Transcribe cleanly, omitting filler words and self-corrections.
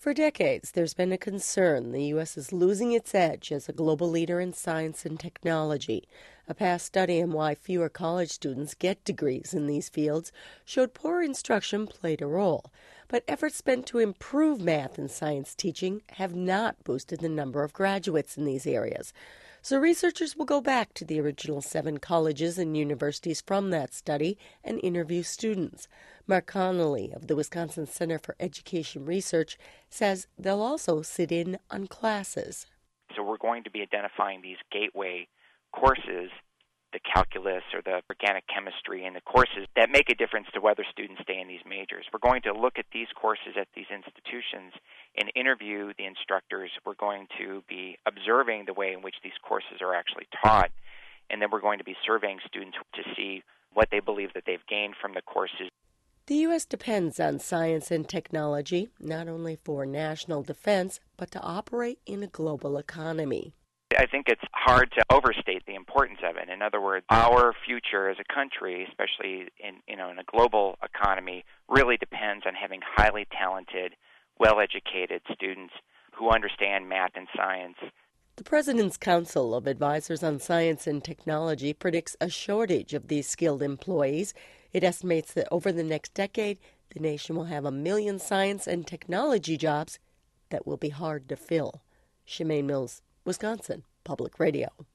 For decades, there's been a concern the U.S. is losing its edge as a global leader in science and technology. A past study on why fewer college students get degrees in these fields showed poor instruction played a role. But efforts spent to improve math and science teaching have not boosted the number of graduates in these areas. So researchers will go back to the original 7 colleges and universities from that study and interview students. Mark Connolly of the Wisconsin Center for Education Research says they'll also sit in on classes. So we're going to be identifying these gateway courses, the calculus or the organic chemistry, and the courses that make a difference to whether students stay in these majors. We're going to look at these courses at these institutions and interview the instructors. We're going to be observing the way in which these courses are actually taught, and then we're going to be surveying students to see what they believe that they've gained from the courses. The U.S. depends on science and technology, not only for national defense, but to operate in a global economy. I think it's hard to overstate the importance of it. In other words, our future as a country, especially in a global economy, really depends on having highly talented, well-educated students who understand math and science. The President's Council of Advisors on Science and Technology predicts a shortage of these skilled employees. It estimates that over the next decade, the nation will have 1 million science and technology jobs that will be hard to fill. Shemaine Mills, Wisconsin Public Radio.